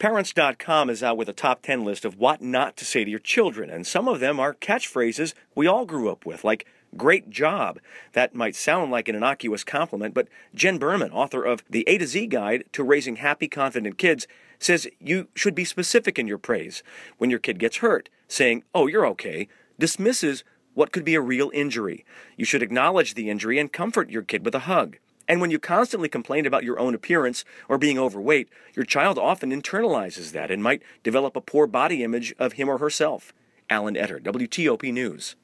Parents.com is out with a top 10 list of what not to say to your children, and some of them are catchphrases we all grew up with, like great job. That might sound like an innocuous compliment, but Jen Berman, author of The A to Z Guide to Raising Happy, Confident Kids, says you should be specific in your praise. When your kid gets hurt, saying, "Oh, you're okay," dismisses what could be a real injury. You should acknowledge the injury and comfort your kid with a hug. And when you constantly complain about your own appearance or being overweight, your child often internalizes that and might develop a poor body image of him or herself. Alan Etter, WTOP News.